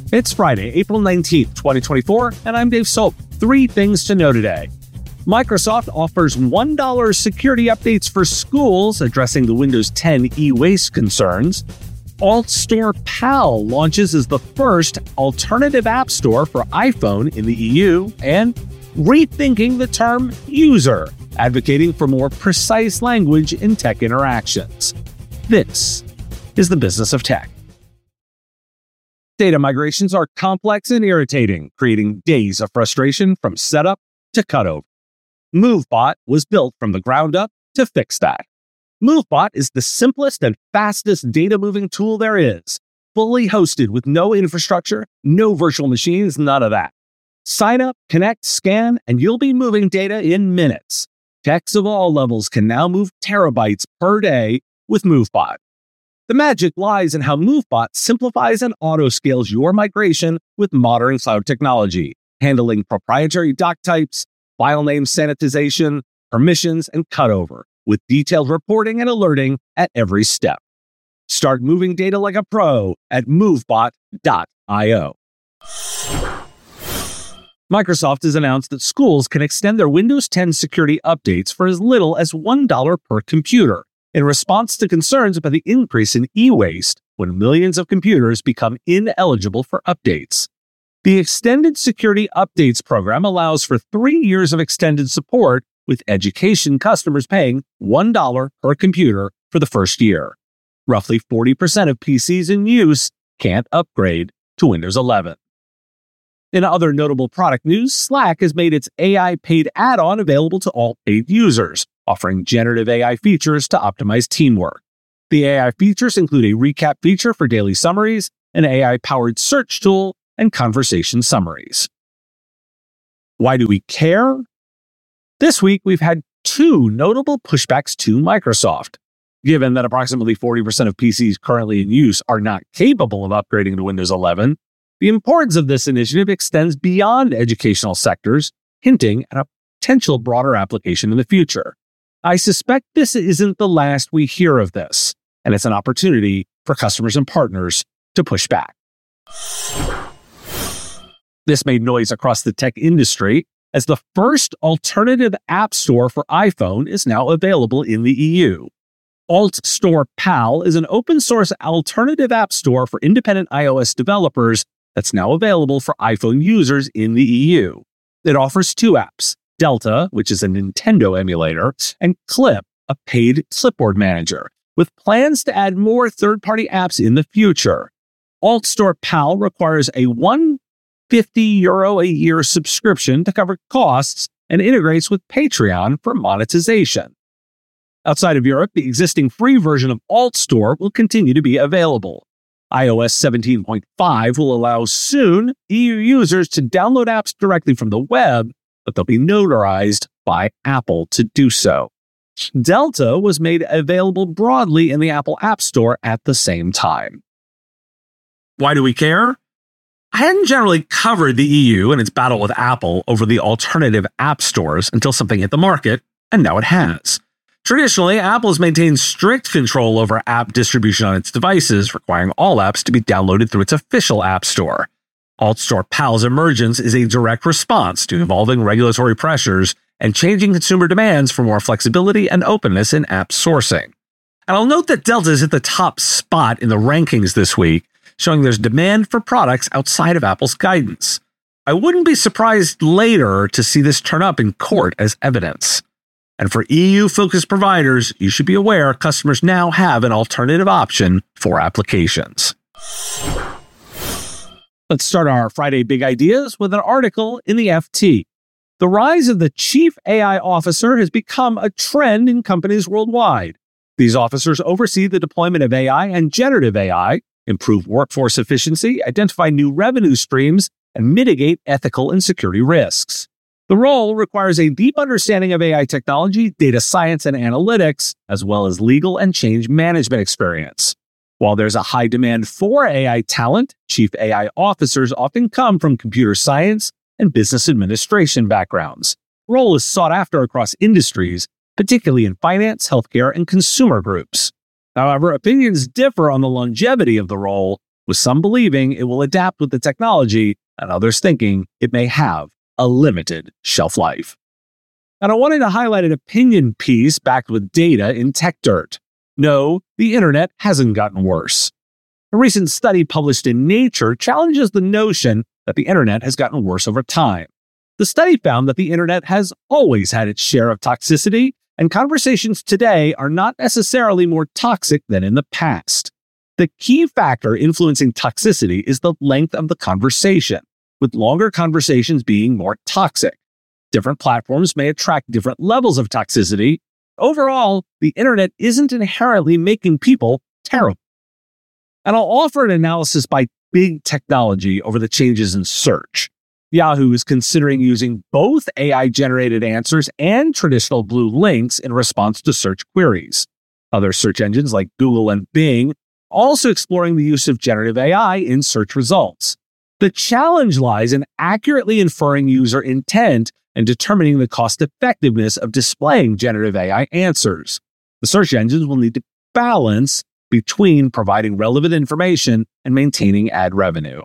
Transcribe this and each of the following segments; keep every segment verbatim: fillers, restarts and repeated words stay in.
It's Friday, April nineteenth, twenty twenty-four, and I'm Dave Soap. Three things to know today. Microsoft offers one dollar security updates for schools addressing the Windows ten e-waste concerns. AltStore Pal launches as the first alternative app store for iPhone in the E U, and rethinking the term user, advocating for more precise language in tech interactions. This is the business of tech. Data migrations are complex and irritating, creating days of frustration from setup to cutover. MoveBot was built from the ground up to fix that. MoveBot is the simplest and fastest data moving tool there is, fully hosted with no infrastructure, no virtual machines, none of that. Sign up, connect, scan, and you'll be moving data in minutes. Techs of all levels can now move terabytes per day with MoveBot. The magic lies in how MoveBot simplifies and auto-scales your migration with modern cloud technology, handling proprietary doc types, file name sanitization, permissions, and cutover, with detailed reporting and alerting at every step. Start moving data like a pro at movebot dot io. Microsoft has announced that schools can extend their Windows ten security updates for as little as one dollar per computer, in response to concerns about the increase in e-waste when millions of computers become ineligible for updates. The Extended Security Updates program allows for three years of extended support, with education customers paying one dollar per computer for the first year. Roughly forty percent of P Cs in use can't upgrade to Windows eleven. In other notable product news, Slack has made its A I paid add-on available to all paid users, offering generative A I features to optimize teamwork. The A I features include a recap feature for daily summaries, an A I-powered search tool, and conversation summaries. Why do we care? This week, we've had two notable pushbacks to Microsoft. Given that approximately forty percent of P Cs currently in use are not capable of upgrading to Windows eleven, the importance of this initiative extends beyond educational sectors, hinting at a potential broader application in the future. I suspect this isn't the last we hear of this, and it's an opportunity for customers and partners to push back. This made noise across the tech industry, as the first alternative app store for iPhone is now available in the E U. AltStore Pal is an open-source alternative app store for independent iOS developers that's now available for iPhone users in the E U. It offers two apps, Delta, which is a Nintendo emulator, and Clip, a paid clipboard manager, with plans to add more third-party apps in the future. AltStore Pal requires a one hundred fifty euro a year subscription to cover costs and integrates with Patreon for monetization. Outside of Europe, the existing free version of AltStore will continue to be available. iOS seventeen point five will allow soon E U users to download apps directly from the web, but they'll be notarized by Apple to do so. Delta was made available broadly in the Apple App Store at the same time. Why do we care? I hadn't generally covered the E U and its battle with Apple over the alternative app stores until something hit the market, and now it has. Traditionally, Apple has maintained strict control over app distribution on its devices, requiring all apps to be downloaded through its official app store. AltStore Pal's emergence is a direct response to evolving regulatory pressures and changing consumer demands for more flexibility and openness in app sourcing. And I'll note that Delta is at the top spot in the rankings this week, showing there's demand for products outside of Apple's guidance. I wouldn't be surprised later to see this turn up in court as evidence. And for E U-focused providers, you should be aware customers now have an alternative option for applications. Let's start our Friday Big Ideas with an article in the F T. The rise of the Chief A I Officer has become a trend in companies worldwide. These officers oversee the deployment of A I and generative A I, improve workforce efficiency, identify new revenue streams, and mitigate ethical and security risks. The role requires a deep understanding of A I technology, data science, and analytics, as well as legal and change management experience. While there's a high demand for A I talent, chief A I officers often come from computer science and business administration backgrounds. The role is sought after across industries, particularly in finance, healthcare, and consumer groups. However, opinions differ on the longevity of the role, with some believing it will adapt with the technology and others thinking it may have a limited shelf life. And I wanted to highlight an opinion piece backed with data in TechDirt. No, the internet hasn't gotten worse. A recent study published in Nature challenges the notion that the internet has gotten worse over time. The study found that the internet has always had its share of toxicity, and conversations today are not necessarily more toxic than in the past. The key factor influencing toxicity is the length of the conversation, with longer conversations being more toxic. Different platforms may attract different levels of toxicity. Overall, the internet isn't inherently making people terrible. And I'll offer an analysis by big technology over the changes in search. Yahoo is considering using both A I-generated answers and traditional blue links in response to search queries. Other search engines like Google and Bing also exploring the use of generative A I in search results. The challenge lies in accurately inferring user intent and determining the cost-effectiveness of displaying generative A I answers. The search engines will need to balance between providing relevant information and maintaining ad revenue.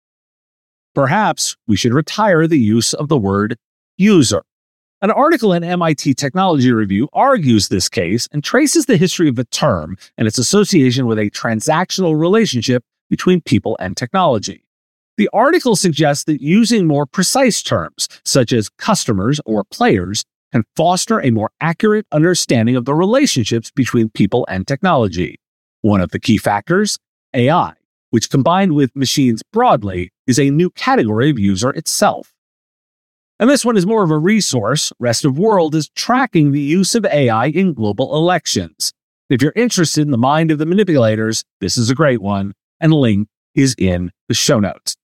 Perhaps we should retire the use of the word user. An article in M I T Technology Review argues this case and traces the history of the term and its association with a transactional relationship between people and technology. The article suggests that using more precise terms, such as customers or players, can foster a more accurate understanding of the relationships between people and technology. One of the key factors, A I, which combined with machines broadly, is a new category of user itself. And this one is more of a resource. Rest of World is tracking the use of A I in global elections. If you're interested in the mind of the manipulators, this is a great one, and the link is in the show notes.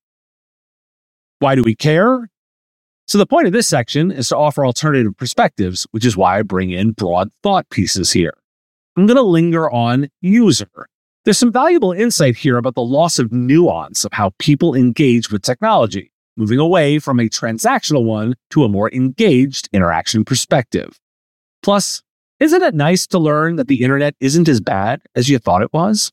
Why do we care? So the point of this section is to offer alternative perspectives, which is why I bring in broad thought pieces here. I'm going to linger on user. There's some valuable insight here about the loss of nuance of how people engage with technology, moving away from a transactional one to a more engaged interaction perspective. Plus, isn't it nice to learn that the internet isn't as bad as you thought it was?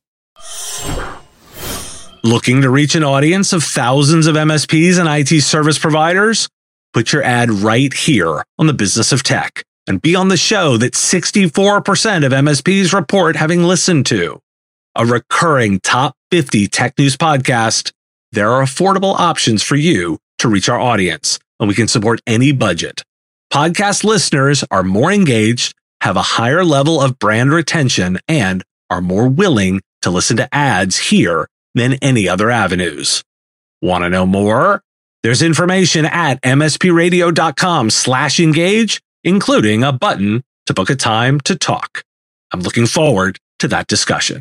Looking to reach an audience of thousands of M S Ps and I T service providers? Put your ad right here on the Business of Tech and be on the show that sixty-four percent of M S Ps report having listened to. A recurring top fifty tech news podcast. There are affordable options for you to reach our audience, and we can support any budget. Podcast listeners are more engaged, have a higher level of brand retention, and are more willing to listen to ads here than any other avenues. Want to know more? There's information at mspradio.com slash engage, including a button to book a time to talk. I'm looking forward to that discussion.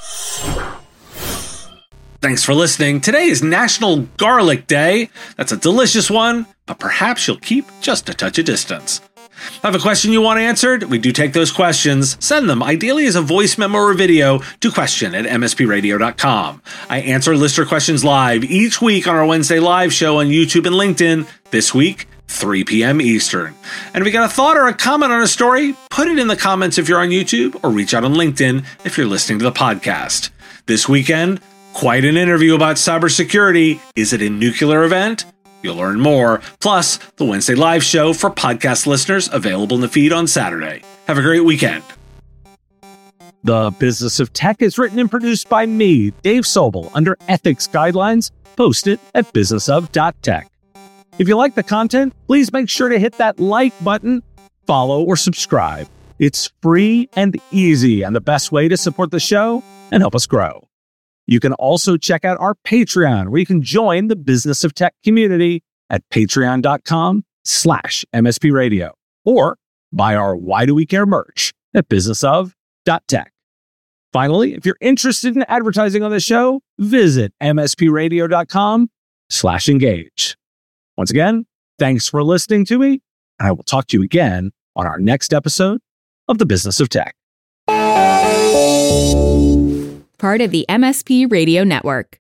Thanks for listening. Today is National Garlic Day. That's a delicious one, but perhaps you'll keep just a touch of distance. Have a question you want answered? We do take those questions. Send them, ideally as a voice memo or video, to question at m s p radio dot com. I answer listener questions live each week on our Wednesday live show on YouTube and LinkedIn. This week, three p.m. Eastern. And if you got a thought or a comment on a story, put it in the comments if you're on YouTube, or reach out on LinkedIn if you're listening to the podcast. This weekend, quite an interview about cybersecurity. Is it a nuclear event? You'll learn more. Plus, the Wednesday live show for podcast listeners available in the feed on Saturday. Have a great weekend. The Business of Tech is written and produced by me, Dave Sobel, under ethics guidelines posted at business of dot tech. If you like the content, please make sure to hit that like button, follow, or subscribe. It's free and easy and the best way to support the show and help us grow. You can also check out our Patreon, where you can join the Business of Tech community at patreon.com slash mspradio, or buy our Why Do We Care merch at business of dot tech. Finally, if you're interested in advertising on the show, visit mspradio.com slash engage. Once again, thanks for listening to me, and I will talk to you again on our next episode of the Business of Tech. Part of the M S P Radio Network.